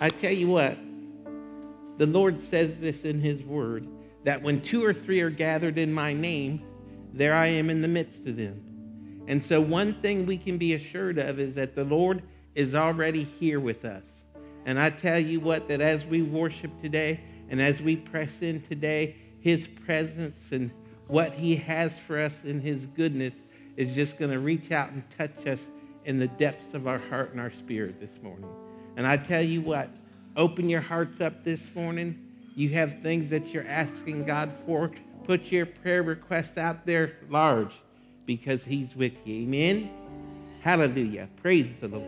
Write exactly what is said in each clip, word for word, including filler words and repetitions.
I tell you what, the Lord says this in his word, that when two or three are gathered in my name, there I am in the midst of them. And so one thing we can be assured of is that the Lord is already here with us. And I tell you what, that as we worship today and as we press in today, his presence and what he has for us in his goodness is just going to reach out and touch us in the depths of our heart and our spirit this morning. And I tell you what, open your hearts up this morning. You have things that you're asking God for. Put your prayer requests out there large because he's with you. Amen? Hallelujah. Praise the Lord.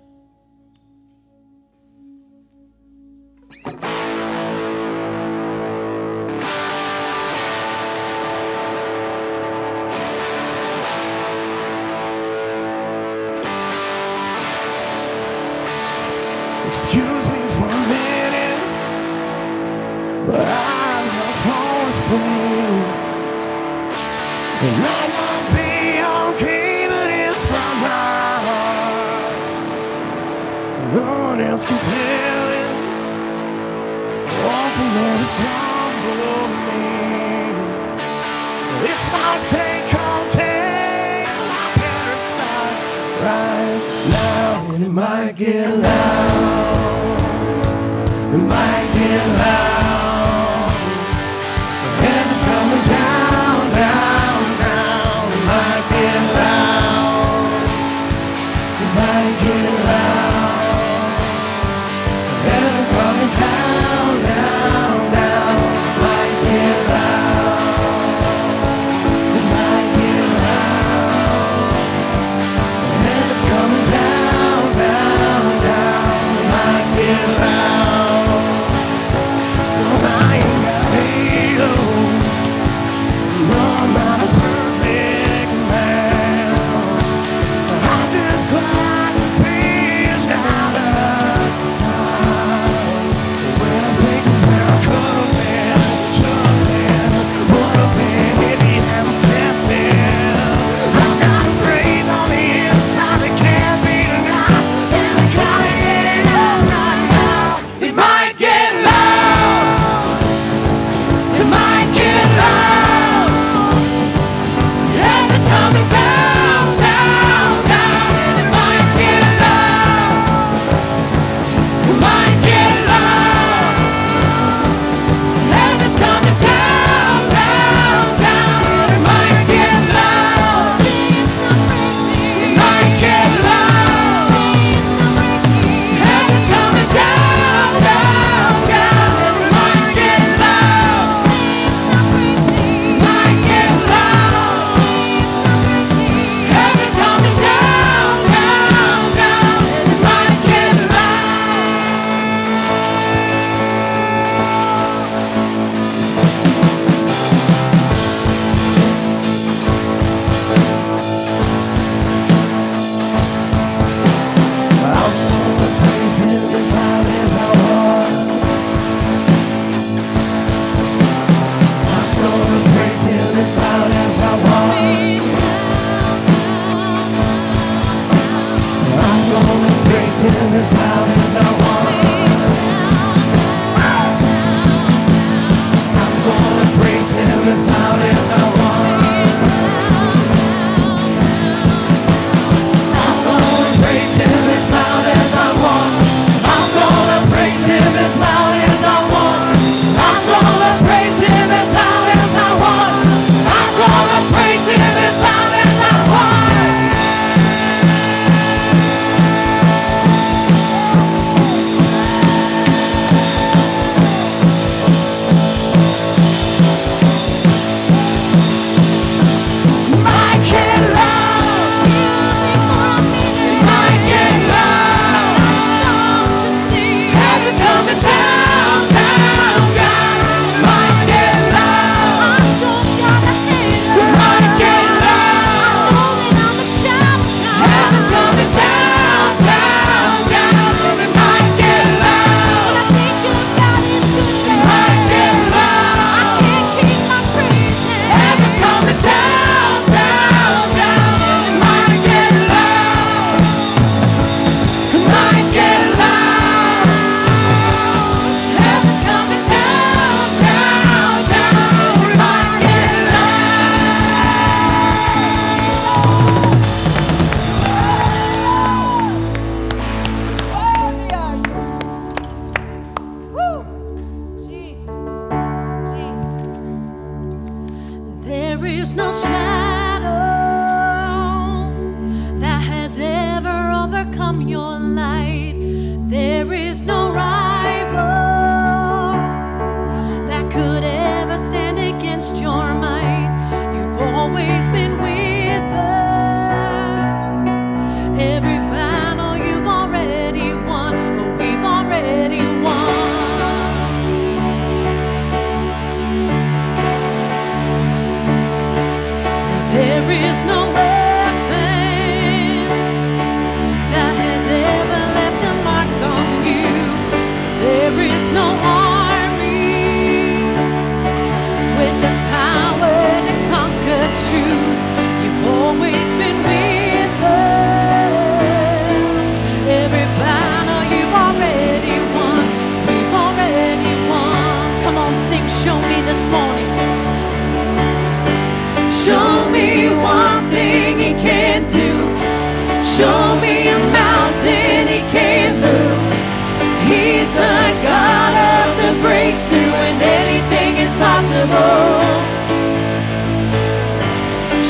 Excuse me for a minute, but I'm just on the same. It might not be okay, but it's my heart. No one else can tell it. What the Lord has done for me. This might take all day, but I better start right now, and it might get loud. It might get loud. Heaven's coming down, down, down. It might get loud. It might get loud. Heaven's coming down, down, down. It might get loud. It might get loud. Heaven's coming down, down, down. It might get loud.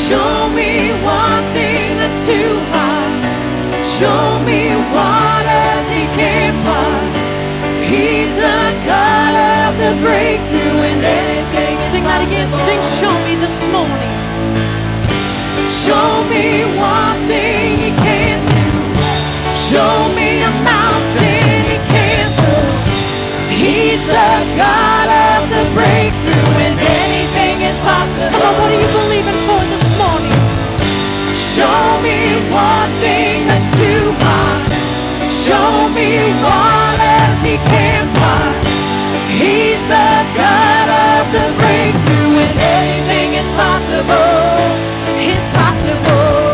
Show me one thing that's too hard. Show me waters he can't part. He's the God of the breakthrough and anything. Sing that again. Sing, show me this morning. Show me one thing he can't do. Show me a mountain he can't move. He's the God of the breakthrough and anything is possible. Come on, what are you believing for this morning? Show me one thing that's too hard. Show me waters he can't part. He's the God of the breakthrough and anything is possible. It's possible.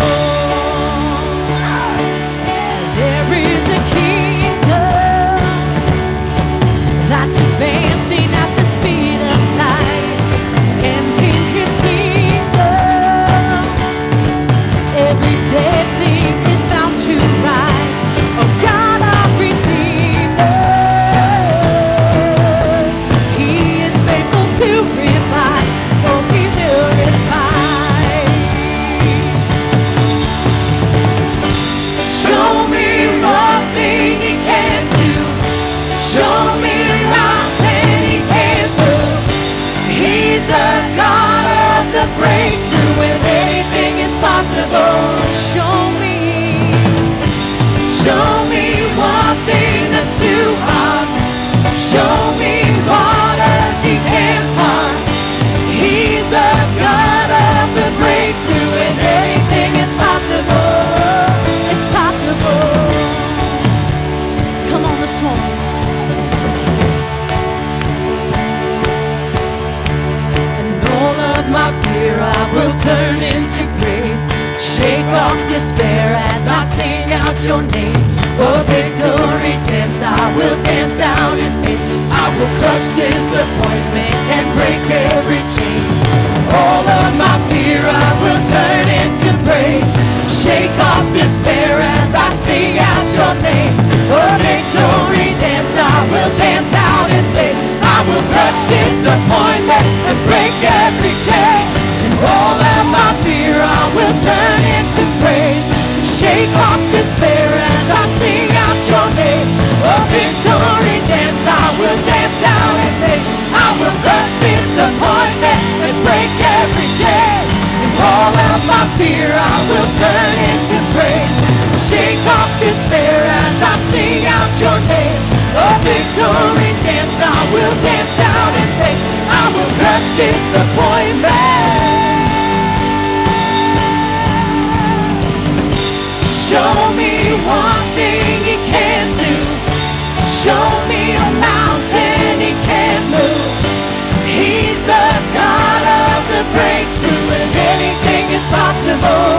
There is a kingdom that's advancing at the speed of light, and in his kingdom every dead thing is bound to rise. Oh God, our Redeemer, he is faithful to revive, for he will revive. Show me one thing he can't do. Show me a mountain he can't move. He's the God of the breakthrough and anything is possible. Show me, show me one thing that's too hard. Show me waters he can't part. He's the God of the breakthrough and anything is possible. It's possible. Come on this morning. And all of my fear I will turn into praise. Shake off despair as I sing out your name. For victory dance, I will dance out in faith. I will crush disappointment and break every chain. All of my fear I will turn into praise. Shake off despair as I sing out your name. For victory dance, I will dance out in faith. I will crush disappointment and break every chain. And all of my fear I will turn into praise. Shake off despair as I sing out your name. A victory dance, I will dance out in faith. I will crush disappointment and break every chain. And all of my fear I will turn into praise. Shake off despair as I sing out your name. A victory dance, I will dance out in faith. I will crush disappointment. Show me one thing he can't do. Show me a mountain he can't move. He's the God of the breakthrough and anything is possible.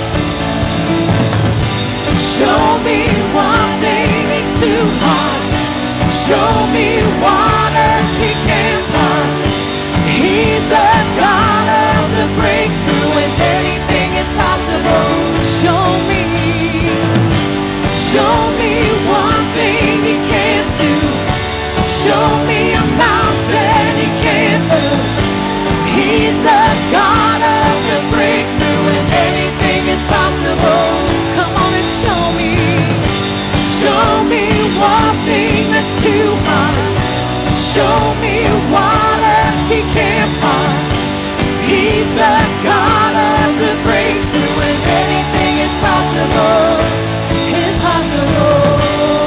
Show me one thing that's too hard. Show me waters he can't part. He's the God of the breakthrough and anything is possible. Show me, show me one thing he can't do. Show me a mountain he can't move. He's the God of the breakthrough and anything is possible. Come on and show me, show me one thing that's too hard. Show me waters he can't part. He's the God of the breakthrough and anything is possible. It's possible.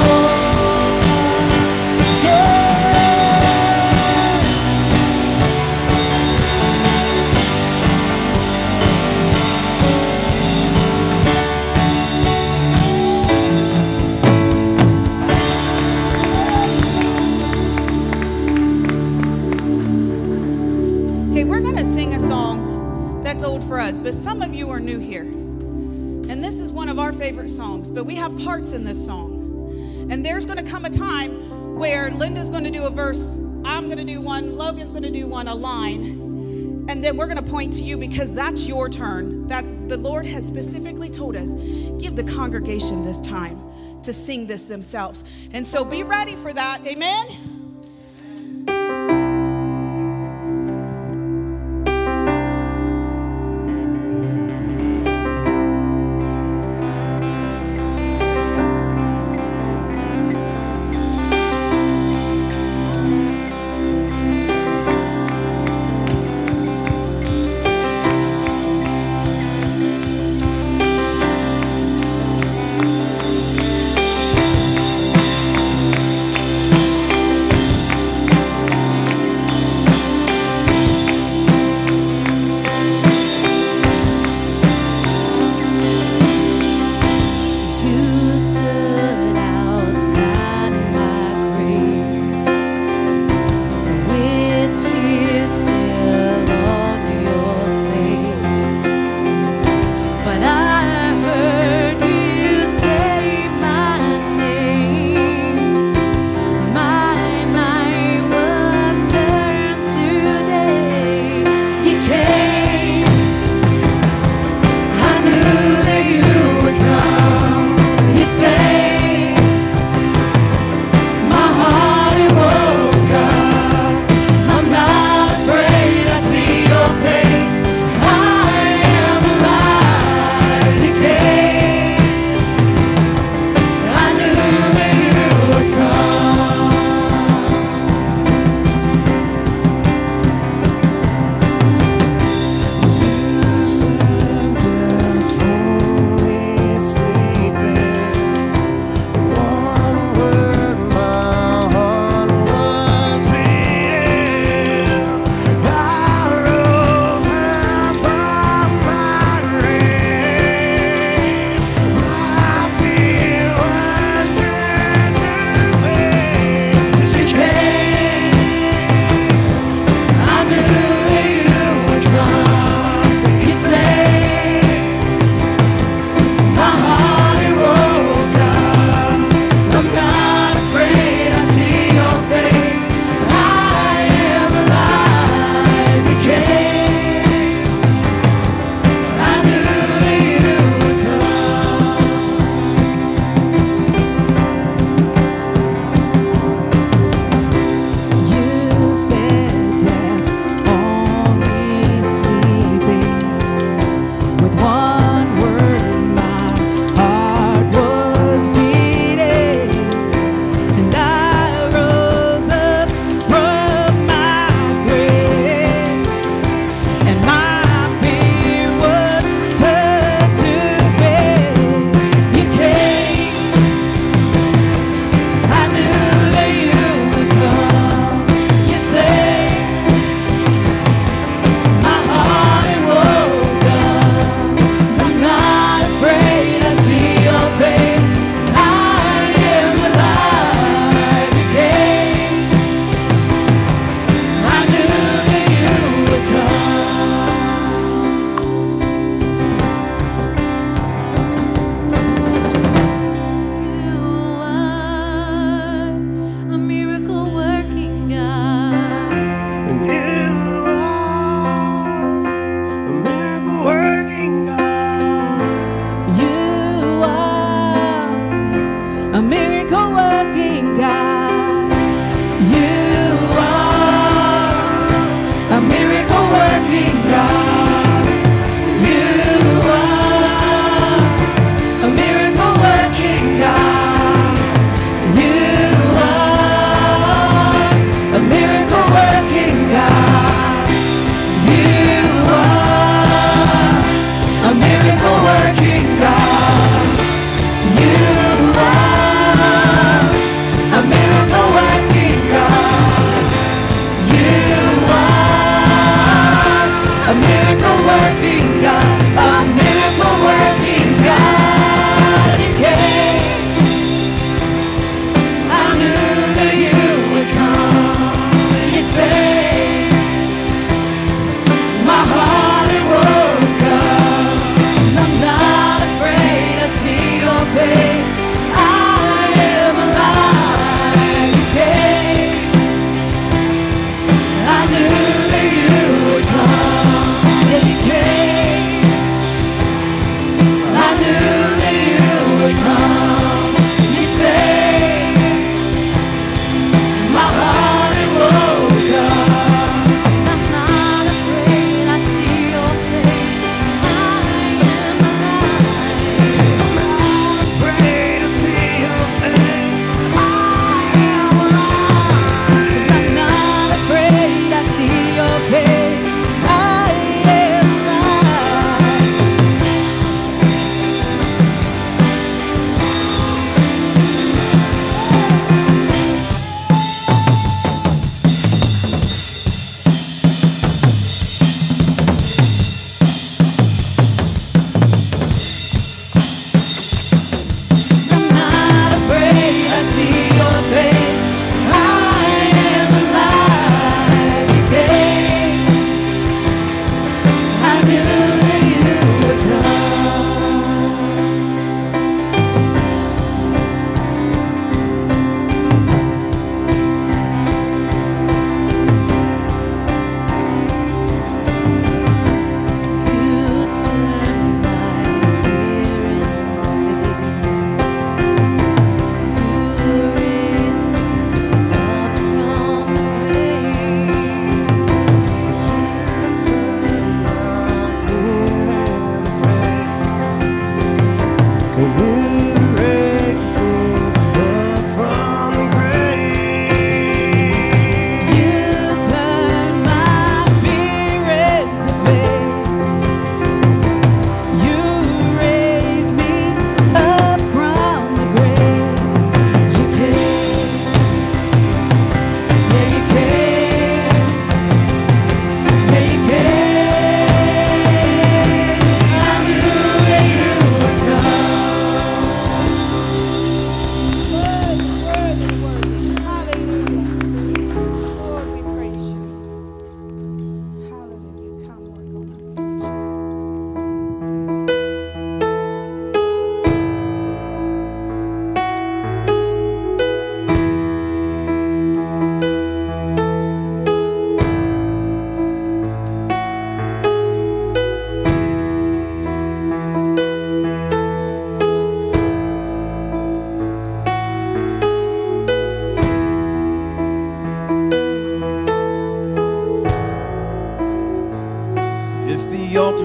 For us, but some of you are new here, and this is one of our favorite songs, but we have parts in this song, and there's going to come a time where Linda's going to do a verse, I'm going to do one, Logan's going to do one, a line, and then we're going to point to you because that's your turn. That the Lord has specifically told us, give the congregation this time to sing this themselves, and so be ready for that. Amen.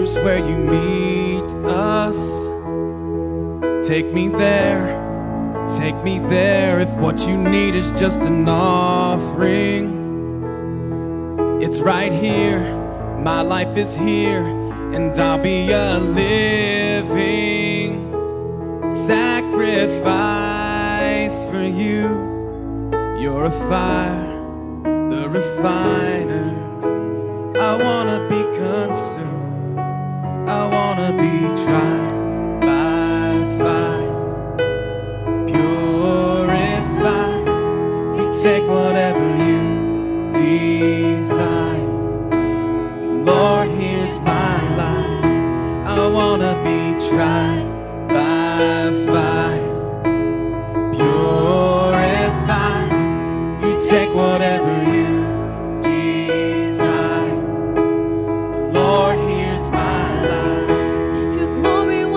choose where you meet us. Take me there, take me there. If what you need is just an offering, it's right here. My life is here, and I'll be a living sacrifice for you. You're a fire, the refiner. I wanna be consumed, I wanna be tried by fire, purified. You take whatever you desire. Lord, here's my life. I wanna be tried by fire, purified. You take whatever you desire. Lord, here's my life. If your glory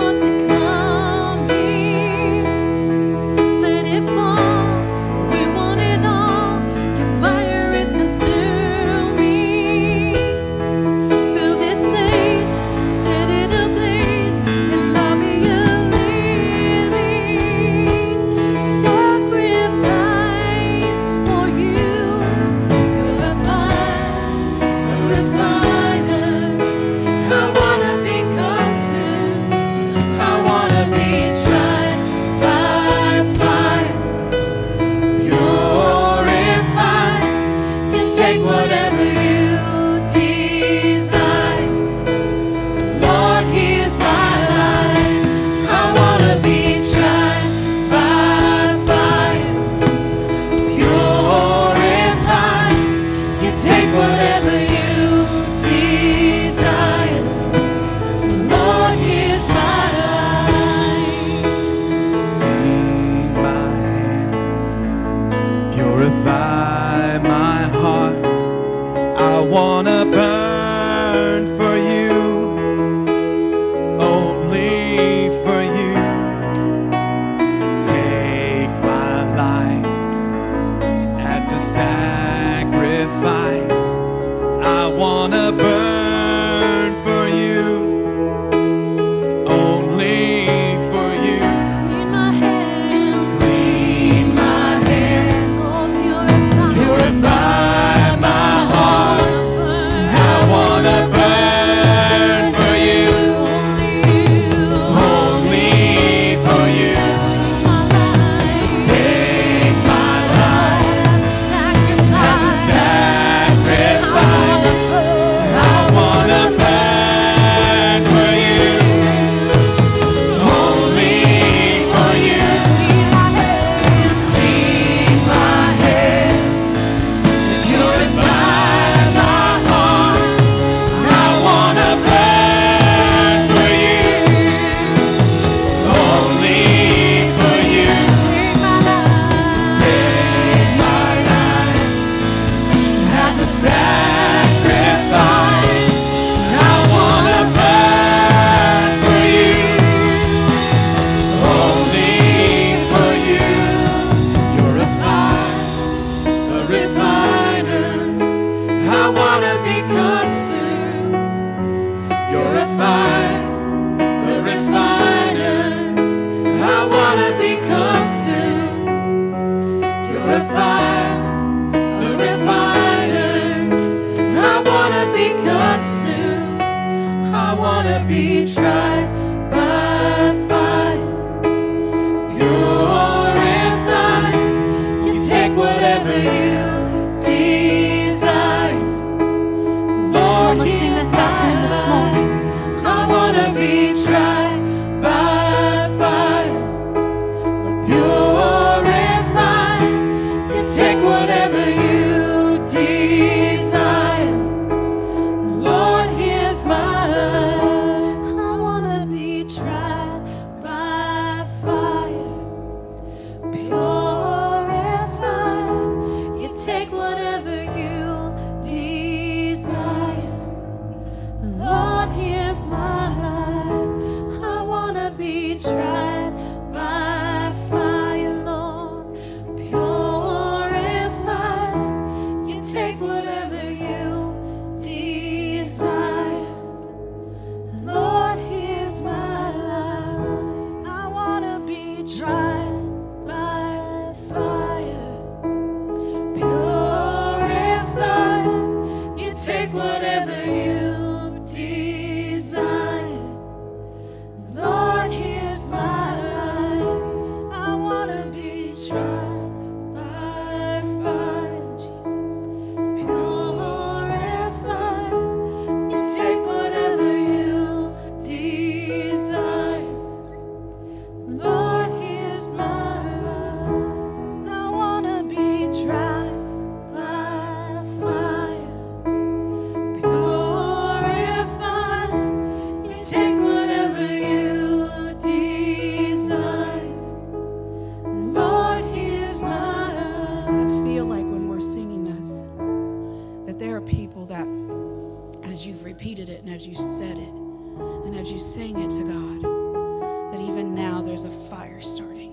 you sang it to God, that even now there's a fire starting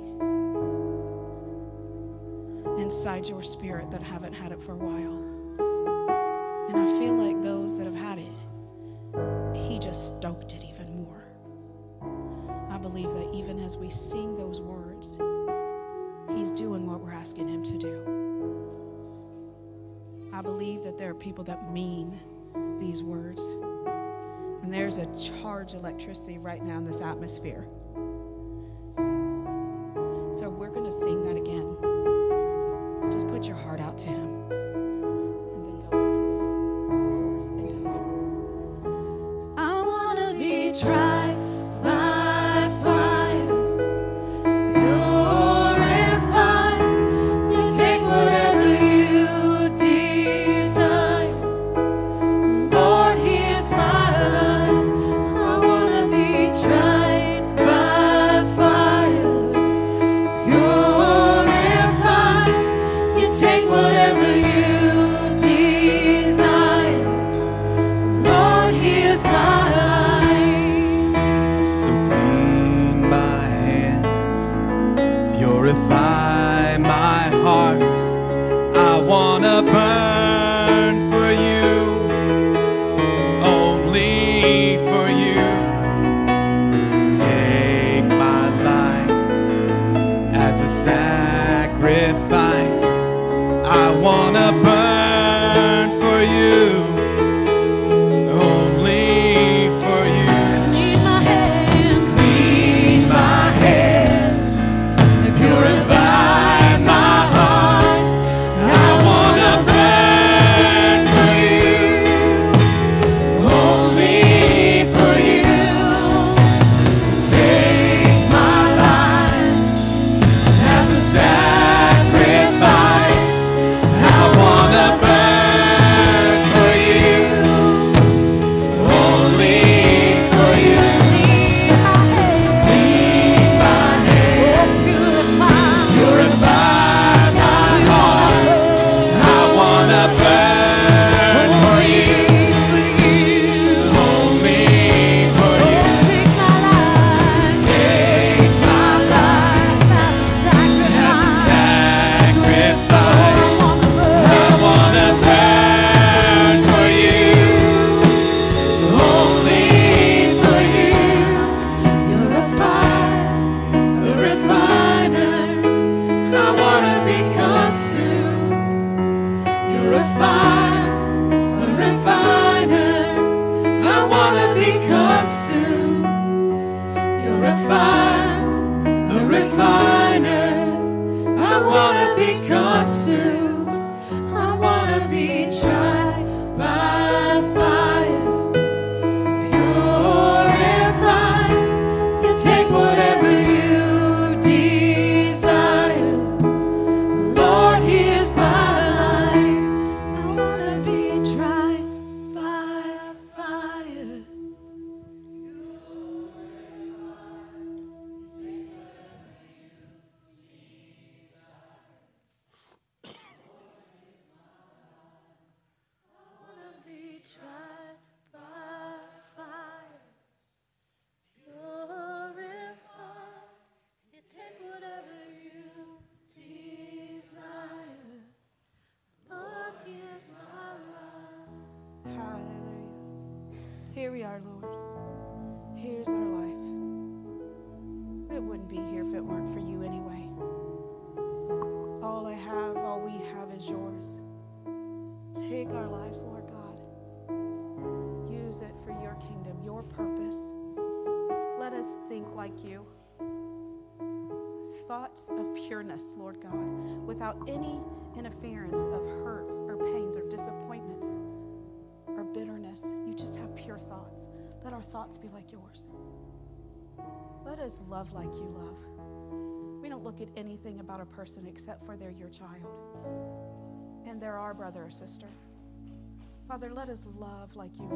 inside your spirit that haven't had it for a while. And I feel like those that have had it, he just stoked it even more. I believe that even as we sing those words, he's doing what we're asking him to do. I believe that there are people that mean these words. And there's a charge of electricity right now in this atmosphere. So we're going to sing that again. Just put your heart out to him. And then go into the chorus. Into the I want to be tried by fire, purified. You take whatever you desire. Lord, here's my life. I want to be tried by fire, purified. You take whatever you desire. Lord, here's my life. So clean my hands, purify my heart. I wanna burn for you, only for you. Take my life as a sacrifice. I wanna burn for you, only for you. Clean my hands, Clean my hands, purify my heart. I wanna burn for you, only for you. Take my life as a sacrifice. I wanna burn for you, only for you. Clean my hands, purify my heart. I wanna burn for you, only for you. take my life Take my life as a sacrifice. I wanna burn for you, only for you. You're a fire, a refiner. I wanna be consumed. You're a fire, a refiner. I wanna be consumed. You're a fire, a refiner. I wanna be consumed. I wanna be tried by fire, purified. You take whatever you desire. Lord, here's my life. I wanna be tried by fire. be tried by fire, purified. You take whatever you desire. Lord, here's my life. Hallelujah. Here we are, Lord. Here's our life. It wouldn't be here if it weren't for you anyway. All I have, all we have is yours. Take our lives, Lord God. Use it for your kingdom, your purpose. Let us think like you. Thoughts of pureness, Lord God, without any interference of hurts or pains or disappointments or bitterness. You just have pure thoughts. Let our thoughts be like yours. Let us love like you love. We don't look at anything about a person except for they're your child. And they're our brother or sister. Father, let us love like you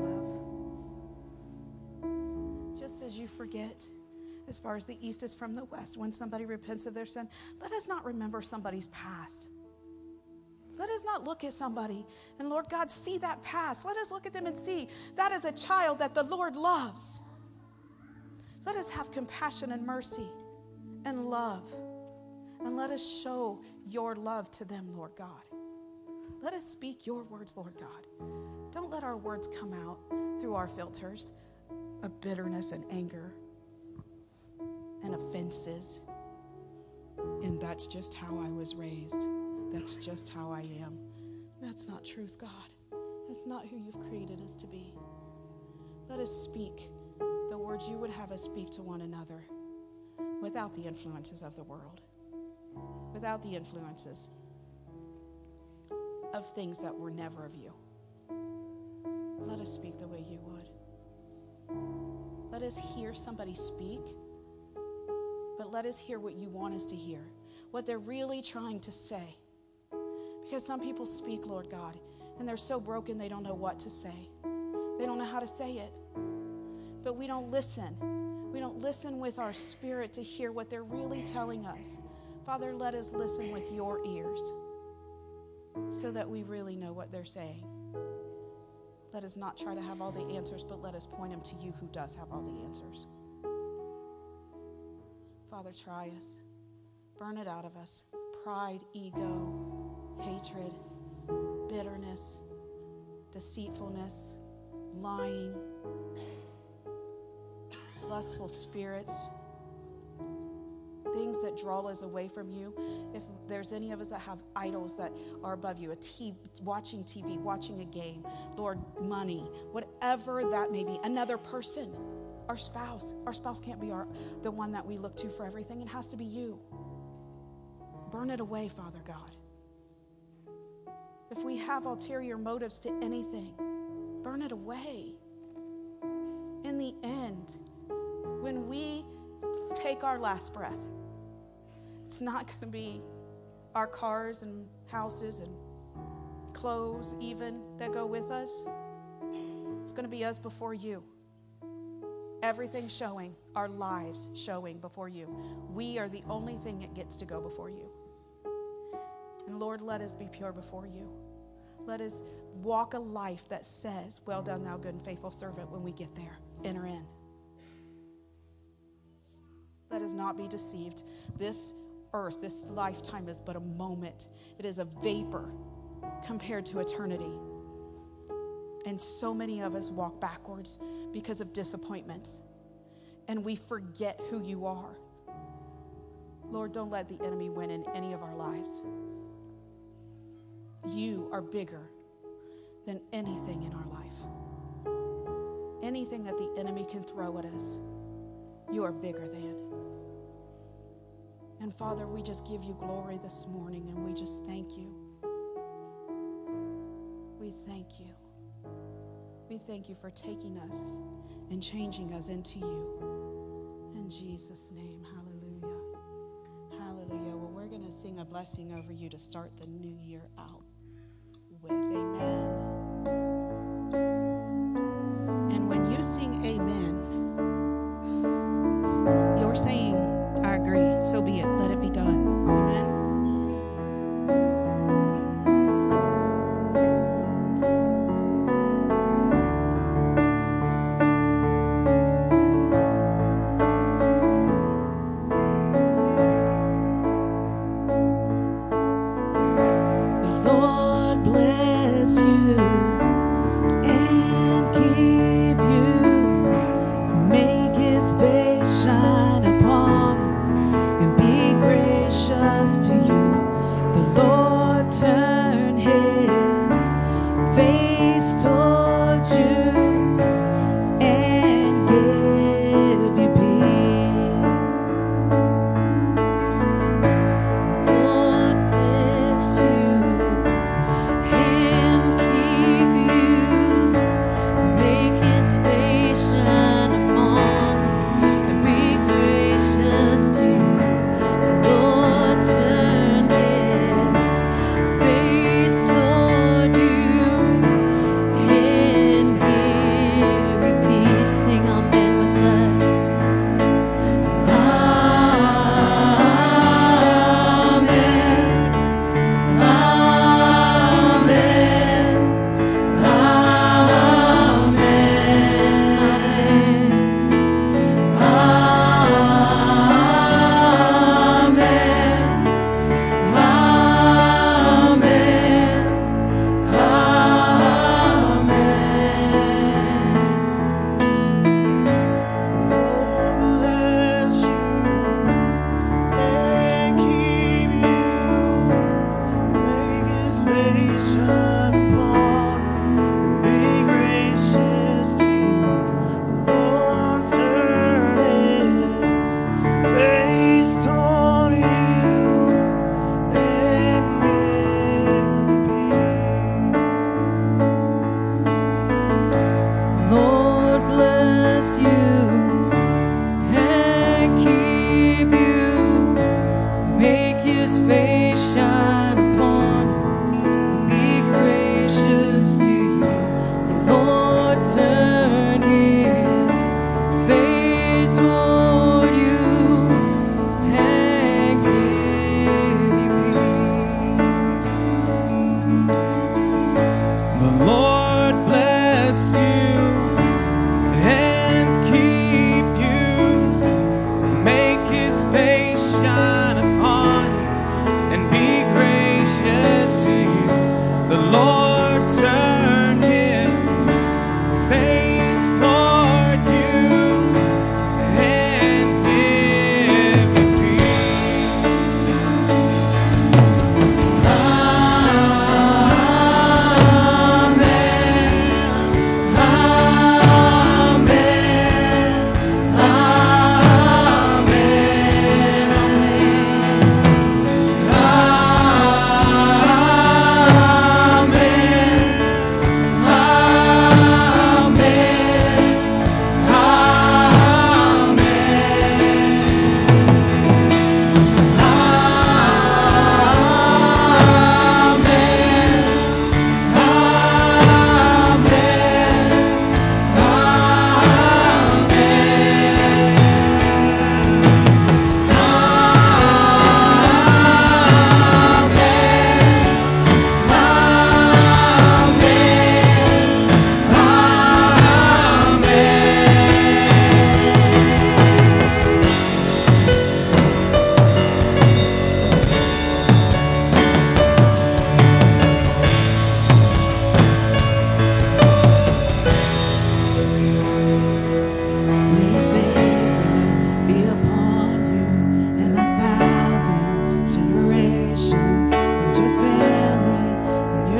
love. Just as you forget, as far as the east is from the west, when somebody repents of their sin, let us not remember somebody's past. Let us not look at somebody and, Lord God, see that past. Let us look at them and see that is a child that the Lord loves. Let us have compassion and mercy and love. And let us show your love to them, Lord God. Let us speak your words, Lord God. Don't let our words come out through our filters of bitterness and anger and offenses. And that's just how I was raised. That's just how I am. That's not truth, God. That's not who you've created us to be. Let us speak the words you would have us speak to one another without the influences of the world, without the influences of things that were never of you. Let us speak the way you would. Let us hear somebody speak, but let us hear what you want us to hear, what they're really trying to say. Because some people speak, Lord God, and they're so broken they don't know what to say. They don't know how to say it. But we don't listen. We don't listen with our spirit to hear what they're really telling us. Father, let us listen with your ears so that we really know what they're saying. Let us not try to have all the answers, but let us point them to you who does have all the answers. Father, try us. Burn it out of us. Pride, ego, hatred, bitterness, deceitfulness, lying, lustful spirits, things that draw us away from you. If there's any of us that have idols that are above you, a t- watching T V, watching a game, Lord, money, whatever that may be, another person, our spouse. Our spouse can't be our the one that we look to for everything. It has to be you. Burn it away, Father God. If we have ulterior motives to anything, burn it away. In the end, when we take our last breath, it's not going to be our cars and houses and clothes even that go with us. It's going to be us before you. Everything showing, our lives showing before you. We are the only thing that gets to go before you. And Lord, let us be pure before you. Let us walk a life that says, well done, thou good and faithful servant, when we get there. Enter in. Let us not be deceived. This earth, this lifetime is but a moment. It is a vapor compared to eternity. And so many of us walk backwards because of disappointments. And we forget who you are. Lord, don't let the enemy win in any of our lives. You are bigger than anything in our life. Anything that the enemy can throw at us, you are bigger than. And Father, we just give you glory this morning, and we just thank you. We thank you. We thank you for taking us and changing us into you. In Jesus' name, hallelujah. Hallelujah. Well, we're going to sing a blessing over you to start the new year out with. Amen. And when you sing amen, you're saying, I agree, so be it. Let it be done. Amen. To the Lord turn his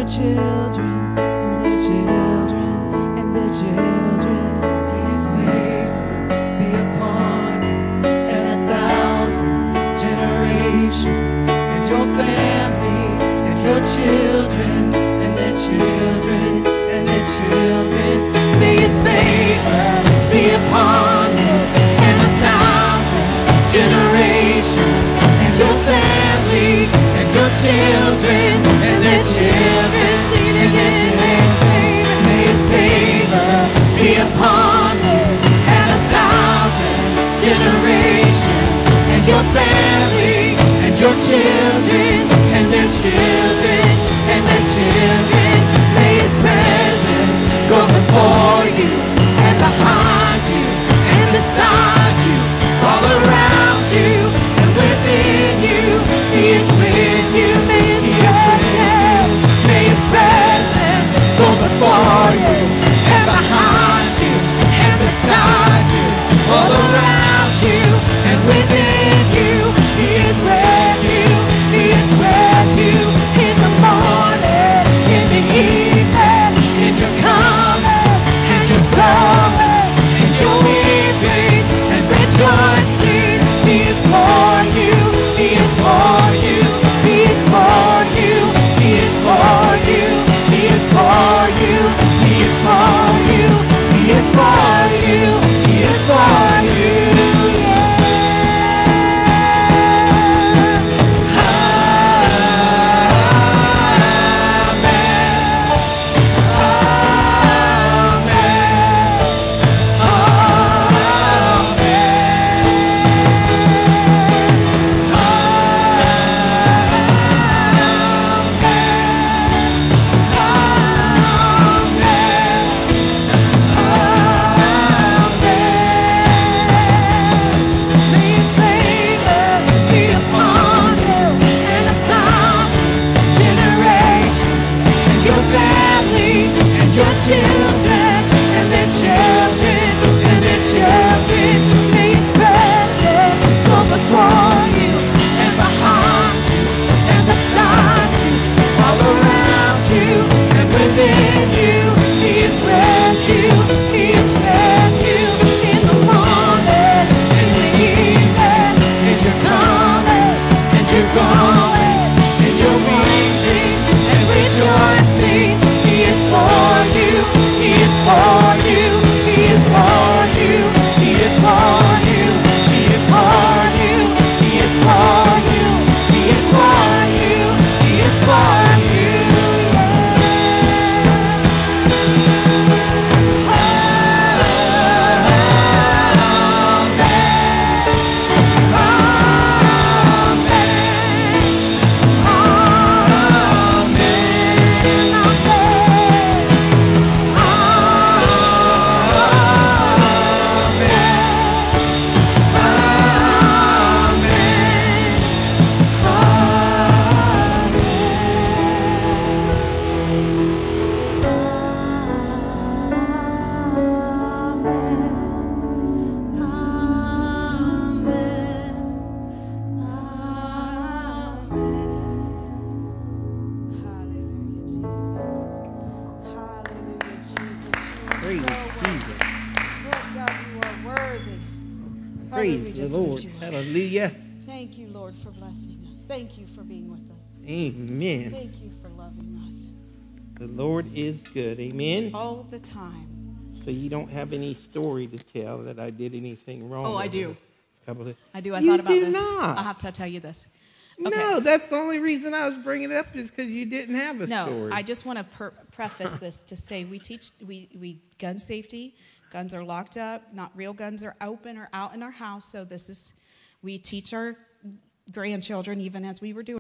their children, and their children, and their children. His favor be upon you and a thousand generations, and your family, and your children, and their children, and their children. May His favor be upon you and a thousand generations, and your family, and your children, and their children, and their children. May His favor be upon you and a thousand generations, and your family, and your children, and their children, and their children. May His presence go before you and behind you and beside you, all around you and within you. He is with you. He is with you. May His presence go before you and behind you and beside you, all around you and within you. He is with you. He is with you in the morning, in the evening, in your coming and your going, in your weeping and rejoicing. He is for you. He is for you. He is for you. He is for you. He is for you. He is for you. He is for you. He is for you. Your children and their children and their children. May His presence go before you and behind you and beside you, all around you and within you. He is with you. He is with you in the morning, in the evening, in your coming and your going, in your weeping and rejoicing. He is for you. He is for you. He is for you. He is for you. He is for you. He is for you. He is for you. He is for you. Praise the Lord. Hallelujah. Thank you, Lord, for blessing us. Thank you for being with us. Amen. Thank you for loving us. The Lord is good. Amen. All the time. So you don't have any story to tell that I did anything wrong? Oh, I do. Couple of, I do. I you thought about do this. Not. I have to tell you this. Okay. No, that's the only reason I was bringing it up is because you didn't have a no, story. No, I just want to per- preface this to say we teach we we gun safety. Guns are locked up. Not real guns are open or out in our house. So this is we teach our grandchildren even as we were doing.